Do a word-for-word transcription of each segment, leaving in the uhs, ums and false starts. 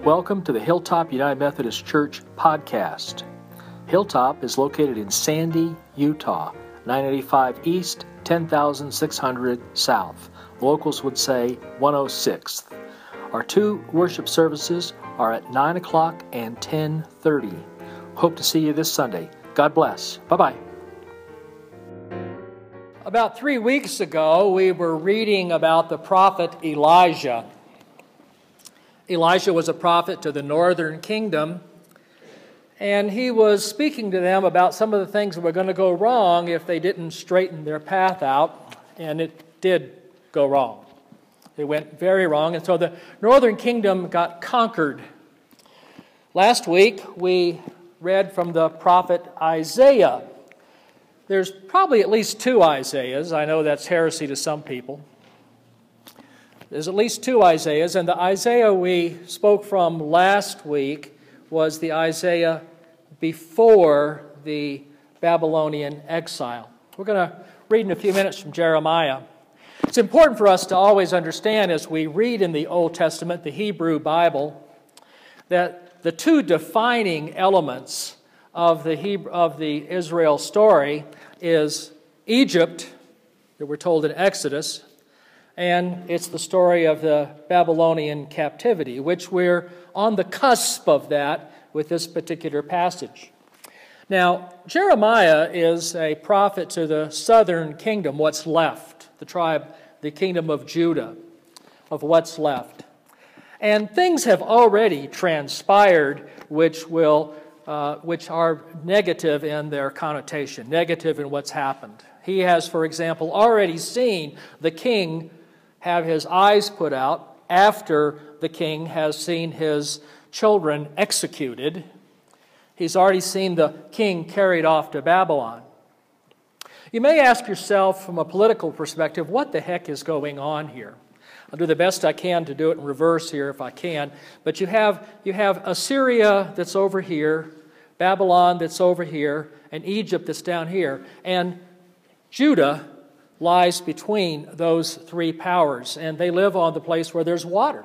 Welcome to the Hilltop United Methodist Church podcast. Hilltop is located in Sandy, Utah, nine eighty-five East, ten thousand six hundred South. Locals would say one oh sixth. Our two worship services are at nine o'clock and ten thirty. Hope to see you this Sunday. God bless. Bye-bye. About three weeks ago, we were reading about the prophet Elijah. Elijah was a prophet to the northern kingdom, and he was speaking to them about some of the things that were going to go wrong if they didn't straighten their path out, and it did go wrong. It went very wrong, and so the northern kingdom got conquered. Last week, we read from the prophet Isaiah. There's probably at least two Isaiahs. I know that's heresy to some people. There's at least two Isaiahs, and the Isaiah we spoke from last week was the Isaiah before the Babylonian exile. We're going to read in a few minutes from Jeremiah. It's important for us to always understand as we read in the Old Testament, the Hebrew Bible, that the two defining elements of the Hebrew, of the Israel story is Egypt, that we're told in Exodus, and it's the story of the Babylonian captivity, which we're on the cusp of that with this particular passage. Now, Jeremiah is a prophet to the southern kingdom, what's left, the tribe, the kingdom of Judah, of what's left. And things have already transpired which will, uh, which are negative in their connotation, negative in what's happened. He has, for example, already seen the king have his eyes put out after the king has seen his children executed. He's already seen the king carried off to Babylon. You may ask yourself from a political perspective, what the heck is going on here? I'll do the best I can to do it in reverse here if I can. But you have, you have Assyria that's over here, Babylon that's over here, and Egypt that's down here. And Judah lies between those three powers, and they live on the place where there's water.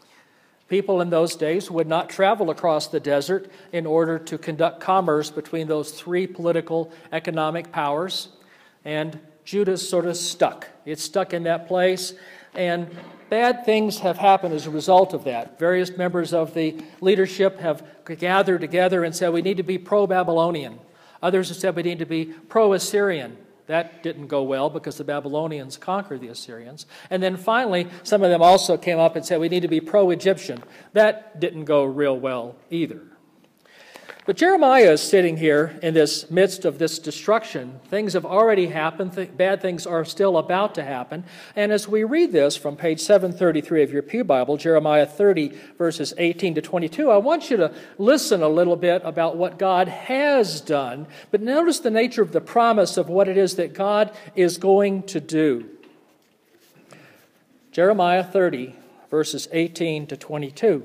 People in those days would not travel across the desert in order to conduct commerce between those three political, economic powers, and Judah's sort of stuck. It's stuck in that place, and bad things have happened as a result of that. Various members of the leadership have gathered together and said, we need to be pro-Babylonian. Others have said we need to be pro-Assyrian. That didn't go well because the Babylonians conquered the Assyrians. And then finally, some of them also came up and said we need to be pro-Egyptian. That didn't go real well either. But Jeremiah is sitting here in this midst of this destruction. Things have already happened. Th- bad things are still about to happen. And as we read this from page seven thirty-three of your Pew Bible, Jeremiah thirty, verses eighteen to twenty-two, I want you to listen a little bit about what God has done, but notice the nature of the promise of what it is that God is going to do. Jeremiah thirty, verses eighteen to twenty-two.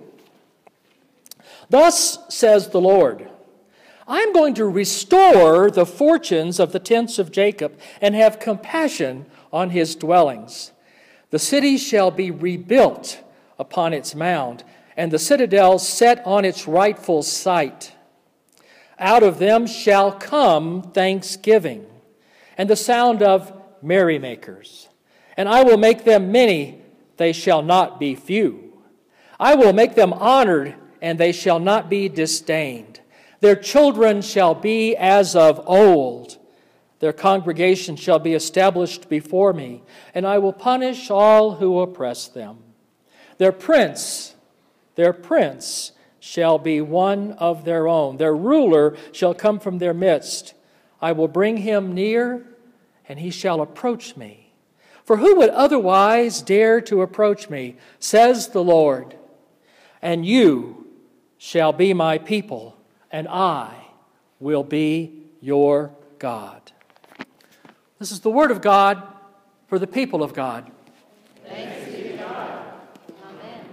Thus says the Lord, I am going to restore the fortunes of the tents of Jacob and have compassion on his dwellings. The city shall be rebuilt upon its mound, and the citadel set on its rightful site. Out of them shall come thanksgiving, and the sound of merrymakers. And I will make them many, they shall not be few. I will make them honored, and they shall not be disdained. Their children shall be as of old. Their congregation shall be established before me, and I will punish all who oppress them. Their prince, their prince shall be one of their own. Their ruler shall come from their midst. I will bring him near, and he shall approach me. For who would otherwise dare to approach me, says the Lord? And you shall be my people, and I will be your God. This is the word of God for the people of God. Thanks be to God. Amen.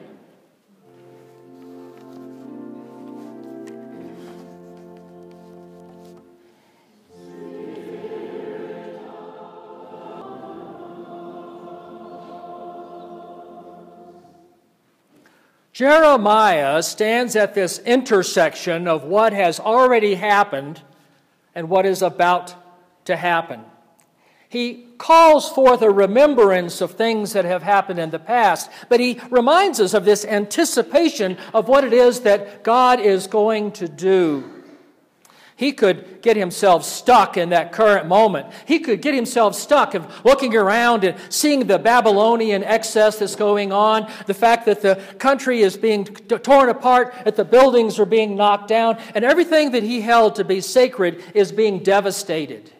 Jeremiah stands at this intersection of what has already happened and what is about to happen. He calls forth a remembrance of things that have happened in the past, but he reminds us of this anticipation of what it is that God is going to do. He could get himself stuck in that current moment. He could get himself stuck of looking around and seeing the Babylonian excess that's going on, the fact that the country is being torn apart, that the buildings are being knocked down, and everything that he held to be sacred is being devastated.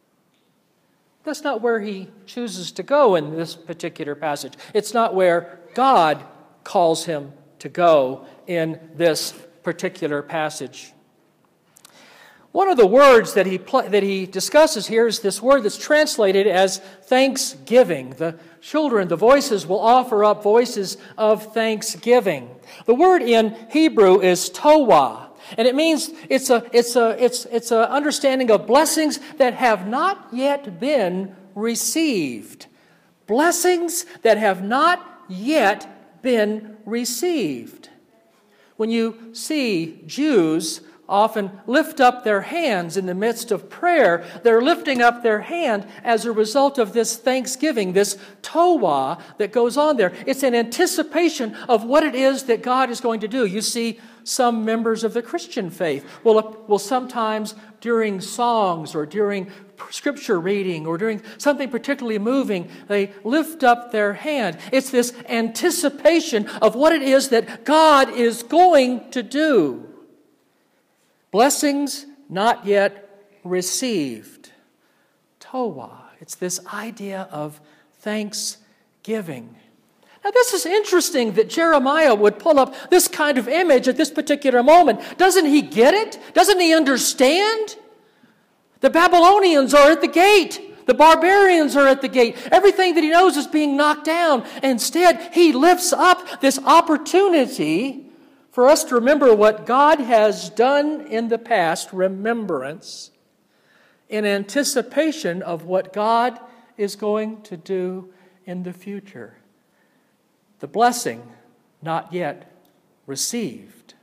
That's not where he chooses to go in this particular passage. It's not where God calls him to go in this particular passage. One of the words that he pl- that he discusses here is this word that's translated as thanksgiving. The children, the voices will offer up voices of thanksgiving. The word in Hebrew is towah, and it means it's a it's a it's it's a understanding of blessings that have not yet been received. Blessings that have not yet been received. When you see Jews often lift up their hands in the midst of prayer, they're lifting up their hand as a result of this thanksgiving, this towah that goes on there. It's an anticipation of what it is that God is going to do. You see, some members of the Christian faith will, will sometimes during songs or during scripture reading or during something particularly moving, they lift up their hand. It's this anticipation of what it is that God is going to do. Blessings not yet received. Towah. It's this idea of thanksgiving. Now, this is interesting that Jeremiah would pull up this kind of image at this particular moment. Doesn't he get it? Doesn't he understand? The Babylonians are at the gate. The barbarians are at the gate. Everything that he knows is being knocked down. Instead, he lifts up this opportunity for us to remember what God has done in the past, remembrance, in anticipation of what God is going to do in the future. The blessing not yet received.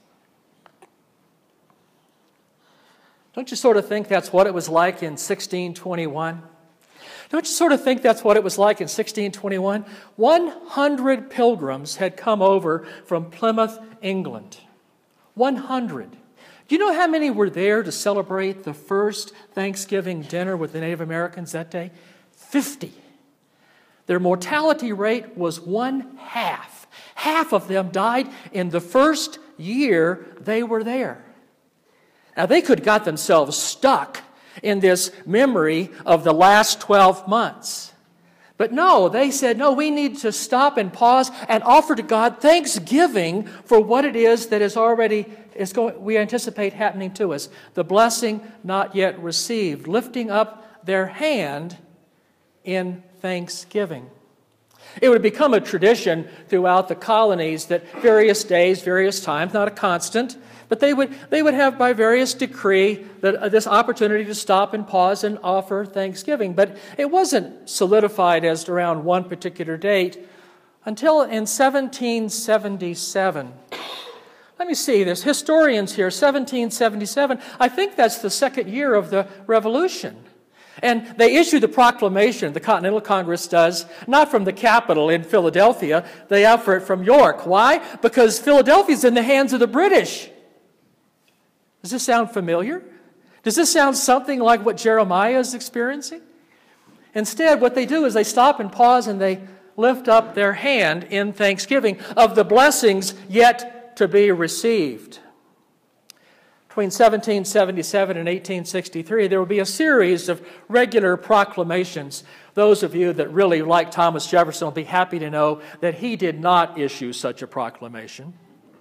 Don't you sort of think that's what it was like in sixteen twenty-one? Don't you sort of think that's what it was like in sixteen twenty-one? one hundred pilgrims had come over from Plymouth, England. one hundred. Do you know how many were there to celebrate the first Thanksgiving dinner with the Native Americans that day? fifty. Their mortality rate was one half. Half of them died in the first year they were there. Now, they could have got themselves stuck in this memory of the last twelve months. But no, they said, no, we need to stop and pause and offer to God thanksgiving for what it is that is already, is going, we anticipate happening to us. The blessing not yet received, lifting up their hand in thanksgiving. It would become a tradition throughout the colonies that various days, various times, not a constant, but they would they would have by various decree that uh, this opportunity to stop and pause and offer thanksgiving. But it wasn't solidified as around one particular date until in seventeen seventy-seven. Let me see, there's historians here, seventeen seventy-seven. I think that's the second year of the Revolution. And they issue the proclamation, the Continental Congress does, not from the Capitol in Philadelphia. They offer it from York. Why? Because Philadelphia's in the hands of the British. Does this sound familiar? Does this sound something like what Jeremiah is experiencing? Instead, what they do is they stop and pause and they lift up their hand in thanksgiving of the blessings yet to be received. Between seventeen seventy-seven and eighteen sixty-three, there will be a series of regular proclamations. Those of you that really like Thomas Jefferson will be happy to know that he did not issue such a proclamation.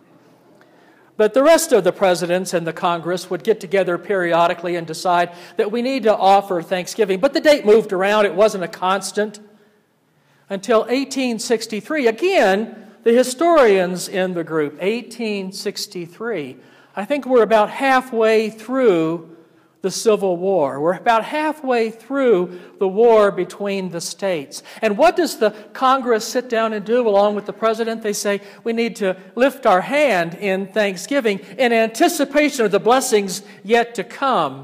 But the rest of the presidents and the Congress would get together periodically and decide that we need to offer thanksgiving. But the date moved around. It wasn't a constant. Until eighteen sixty-three, again, the historians in the group, eighteen sixty-three, I think we're about halfway through the Civil War. We're about halfway through the war between the states. And what does the Congress sit down and do along with the president? They say, we need to lift our hand in thanksgiving in anticipation of the blessings yet to come.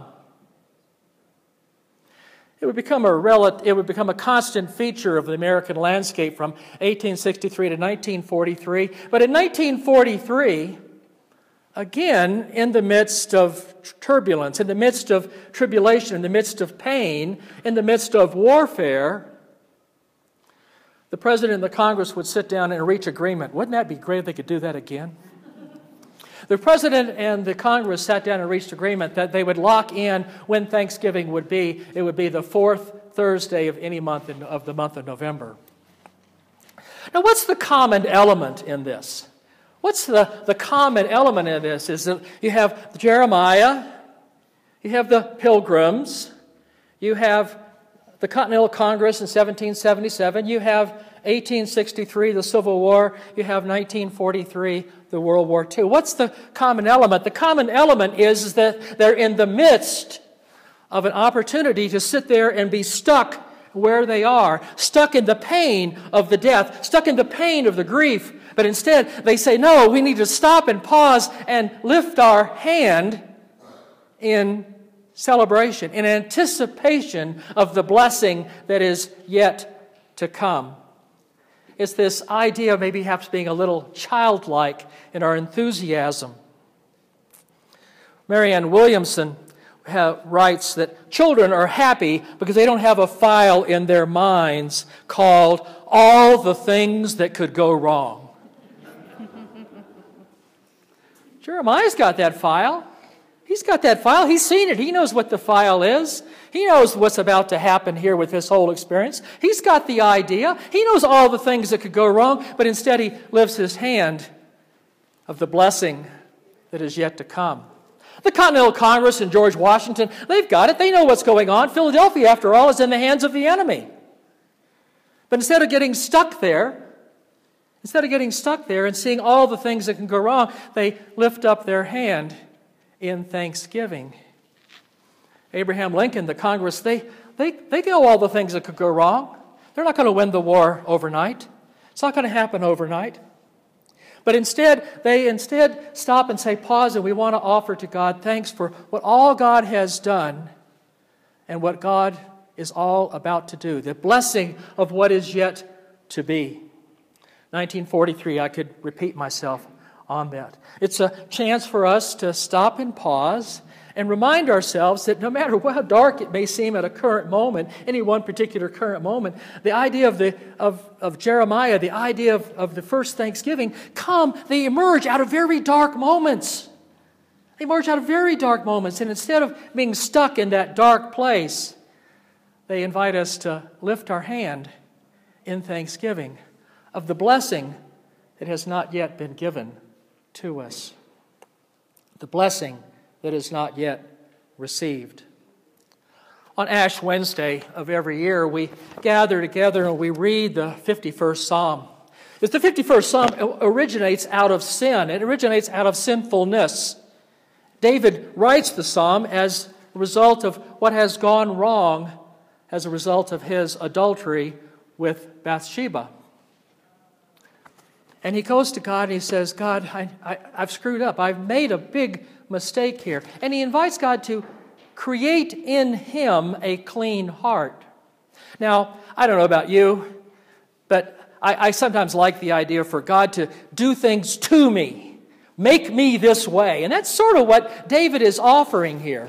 It would become a rel- it would become a constant feature of the American landscape from eighteen sixty-three to nineteen forty-three. But in nineteen forty-three, again, in the midst of turbulence, in the midst of tribulation, in the midst of pain, in the midst of warfare, the President and the Congress would sit down and reach agreement. Wouldn't that be great if they could do that again? The President and the Congress sat down and reached agreement that they would lock in when Thanksgiving would be. It would be the fourth Thursday of any month in, of the month of November. Now, what's the common element in this? What's the, the common element in this? Is that you have Jeremiah, you have the Pilgrims, you have the Continental Congress in seventeen seventy-seven, you have eighteen sixty-three, the Civil War, you have nineteen forty-three, the World War Two. What's the common element? The common element is, is that they're in the midst of an opportunity to sit there and be stuck where they are, stuck in the pain of the death, stuck in the pain of the grief. But instead, they say, no, we need to stop and pause and lift our hand in celebration, in anticipation of the blessing that is yet to come. It's this idea of maybe perhaps being a little childlike in our enthusiasm. Marianne Williamson ha- writes that children are happy because they don't have a file in their minds called all the things that could go wrong. Jeremiah's got that file. He's got that file. He's seen it. He knows what the file is. He knows what's about to happen here with this whole experience. He's got the idea. He knows all the things that could go wrong, but instead he lifts his hand of the blessing that is yet to come. The Continental Congress and George Washington, they've got it. They know what's going on. Philadelphia, after all, is in the hands of the enemy. But instead of getting stuck there, instead of getting stuck there and seeing all the things that can go wrong, they lift up their hand in thanksgiving. Abraham Lincoln, the Congress, they, they, they know all the things that could go wrong. They're not going to win the war overnight. It's not going to happen overnight. But instead, they instead stop and say, pause, and we want to offer to God thanks for what all God has done and what God is all about to do, the blessing of what is yet to be. nineteen forty-three, I could repeat myself on that. It's a chance for us to stop and pause and remind ourselves that no matter how dark it may seem at a current moment, any one particular current moment, the idea of the of, of Jeremiah, the idea of, of the first Thanksgiving, come, they emerge out of very dark moments. They emerge out of very dark moments, and instead of being stuck in that dark place, they invite us to lift our hand in thanksgiving of the blessing that has not yet been given to us. The blessing that is not yet received. On Ash Wednesday of every year, we gather together and we read the fifty-first Psalm. It's the fifty-first Psalm originates out of sin. It originates out of sinfulness. David writes the Psalm as a result of what has gone wrong as a result of his adultery with Bathsheba. And he goes to God and he says, God, I, I, I've screwed up. I've made a big mistake here. And he invites God to create in him a clean heart. Now, I don't know about you, but I, I sometimes like the idea for God to do things to me. Make me this way. And that's sort of what David is offering here.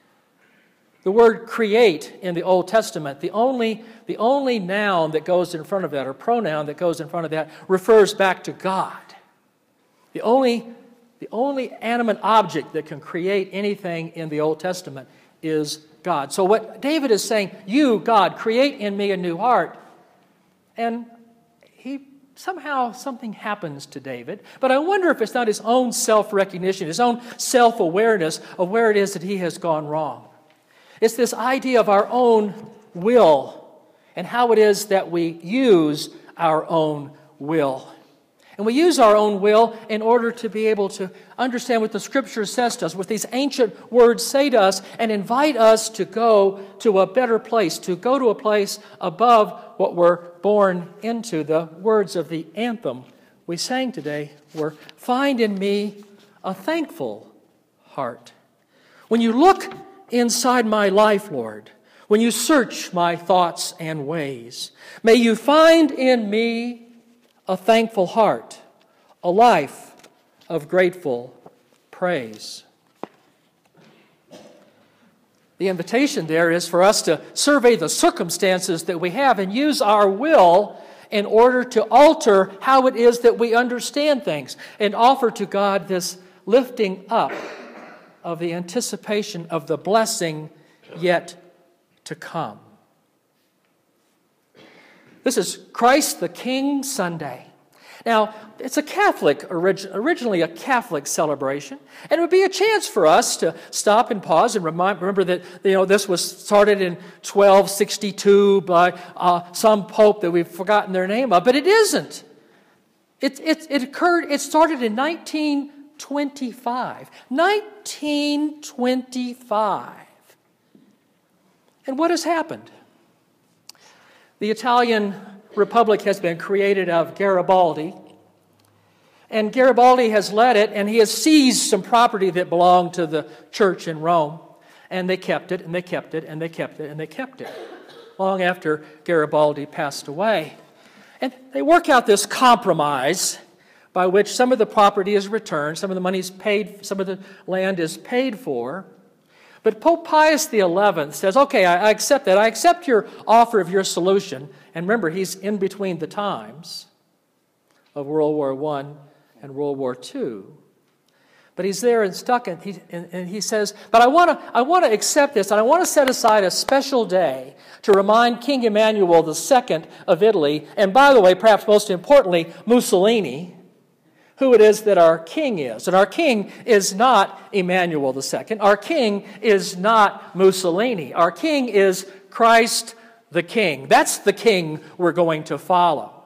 The word create in the Old Testament, the only, the only noun that goes in front of that, or pronoun that goes in front of that, refers back to God. The only, the only animate object that can create anything in the Old Testament is God. So what David is saying, you, God, create in me a new heart. And he somehow something happens to David. But I wonder if it's not his own self-recognition, his own self-awareness of where it is that he has gone wrong. It's this idea of our own will and how it is that we use our own will. And we use our own will in order to be able to understand what the Scripture says to us, what these ancient words say to us, and invite us to go to a better place, to go to a place above what we're born into. The words of the anthem we sang today were, "Find in me a thankful heart." When you look inside my life, Lord, when you search my thoughts and ways, may you find in me a thankful heart, a life of grateful praise. The invitation there is for us to survey the circumstances that we have and use our will in order to alter how it is that we understand things and offer to God this lifting up of the anticipation of the blessing yet to come. This is Christ the King Sunday. Now, it's a Catholic, orig- originally a Catholic celebration, and it would be a chance for us to stop and pause and remind, remember that you know this was started in twelve sixty-two by uh, some pope that we've forgotten their name of, but it isn't. It, it, it occurred, it started in nineteen twenty-five. nineteen twenty-five. And what has happened? The Italian Republic has been created out of Garibaldi, and Garibaldi has led it, and he has seized some property that belonged to the church in Rome, and they kept it, and they kept it, and they kept it, and they kept it, long after Garibaldi passed away. And they work out this compromise by which some of the property is returned, some of the money is paid, some of the land is paid for. But Pope Pius the eleventh says, okay, I, I accept that. I accept your offer of your solution. And remember, he's in between the times of World War One and World War Two. But he's there and stuck, and he, and, and he says, but I want to I want to accept this, and I want to set aside a special day to remind King Emmanuel the Second of Italy, and by the way, perhaps most importantly, Mussolini, who it is that our king is. And our king is not Emmanuel the Second. Our king is not Mussolini. Our king is Christ the King. That's the king we're going to follow.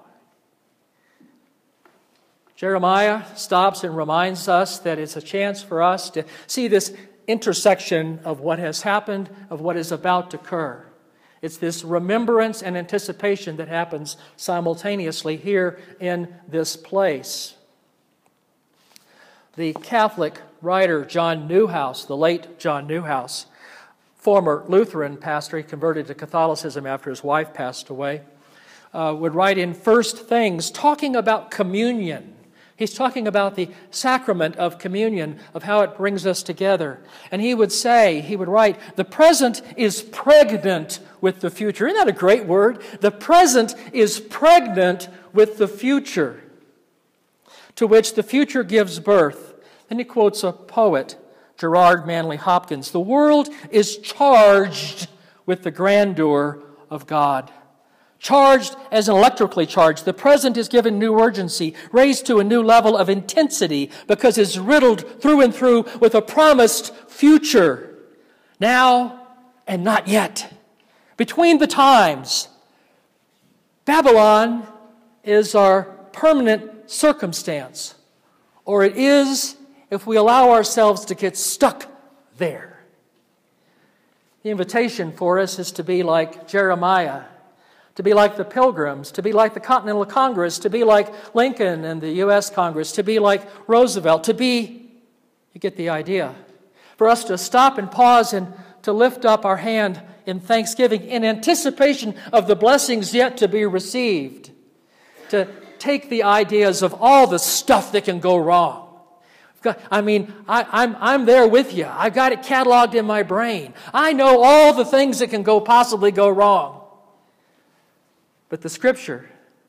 Jeremiah stops and reminds us that it's a chance for us to see this intersection of what has happened, of what is about to occur. It's this remembrance and anticipation that happens simultaneously here in this place. The Catholic writer John Newhouse, the late John Newhouse, former Lutheran pastor, he converted to Catholicism after his wife passed away, uh, would write in First Things, talking about communion. He's talking about the sacrament of communion, of how it brings us together. And he would say, he would write, the present is pregnant with the future. Isn't that a great word? The present is pregnant with the future, to which the future gives birth. Then he quotes a poet, Gerard Manley Hopkins. The world is charged with the grandeur of God. Charged as electrically charged. The present is given new urgency, raised to a new level of intensity, because it's riddled through and through with a promised future. Now and not yet. Between the times. Babylon is our permanent circumstance, or it is if we allow ourselves to get stuck there. The invitation for us is to be like Jeremiah, to be like the Pilgrims, to be like the Continental Congress, to be like Lincoln and the U S Congress, to be like Roosevelt, to be, you get the idea, for us to stop and pause and to lift up our hand in thanksgiving in anticipation of the blessings yet to be received, to take the ideas of all the stuff that can go wrong. I mean, I, I'm, I'm there with you. I've got it cataloged in my brain. I know all the things that can go possibly go wrong. But the Scripture,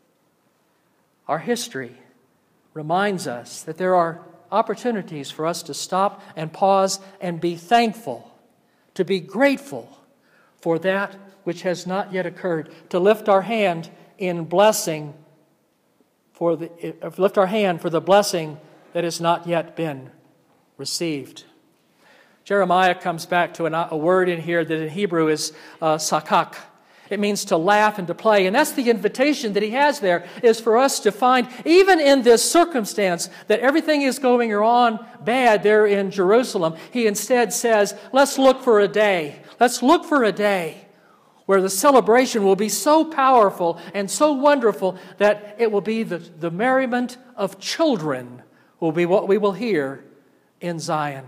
our history, reminds us that there are opportunities for us to stop and pause and be thankful, to be grateful for that which has not yet occurred, to lift our hand in blessing for the lift our hand for the blessing that has not yet been received. Jeremiah comes back to a word in here that in Hebrew is uh, sakak. It means to laugh and to play. And that's the invitation that he has there, is for us to find, even in this circumstance that everything is going on bad there in Jerusalem, he instead says, let's look for a day. Let's look for a day where the celebration will be so powerful and so wonderful that it will be the, the merriment of children will be what we will hear in Zion.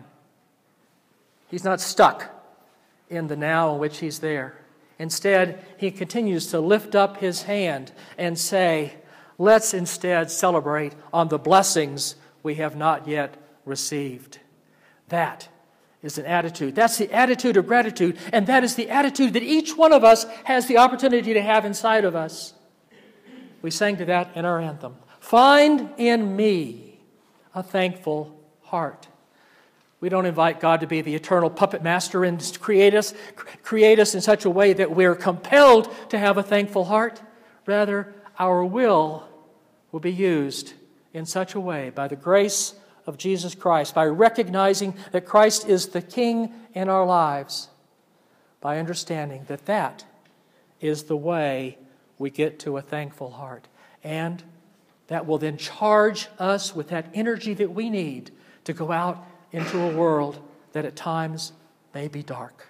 He's not stuck in the now in which he's there. Instead, he continues to lift up his hand and say, let's instead celebrate on the blessings we have not yet received. That is an attitude. That's the attitude of gratitude, and that is the attitude that each one of us has the opportunity to have inside of us. We sang to that in our anthem. Find in me a thankful heart. We don't invite God to be the eternal puppet master and create us, create us in such a way that we're compelled to have a thankful heart. Rather, our will will be used in such a way by the grace of Jesus Christ, by recognizing that Christ is the King in our lives, by understanding that that is the way we get to a thankful heart. And that will then charge us with that energy that we need to go out into a world that at times may be dark.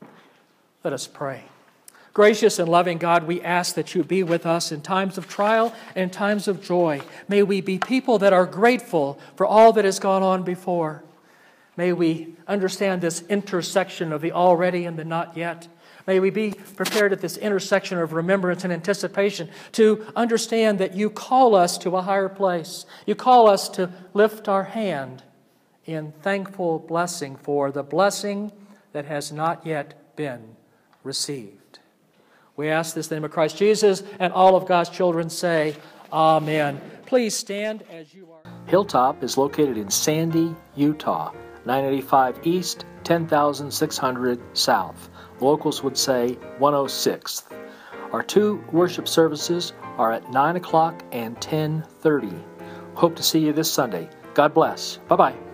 Let us pray. Gracious and loving God, we ask that you be with us in times of trial and times of joy. May we be people that are grateful for all that has gone on before. May we understand this intersection of the already and the not yet. May we be prepared at this intersection of remembrance and anticipation to understand that you call us to a higher place. You call us to lift our hand in thankful blessing for the blessing that has not yet been received. We ask this in the name of Christ Jesus, and all of God's children say, Amen. Please stand as you are. Hilltop is located in Sandy, Utah, nine eighty-five East, ten thousand six hundred South. Locals would say one oh sixth. Our two worship services are at nine o'clock and ten thirty. Hope to see you this Sunday. God bless. Bye-bye.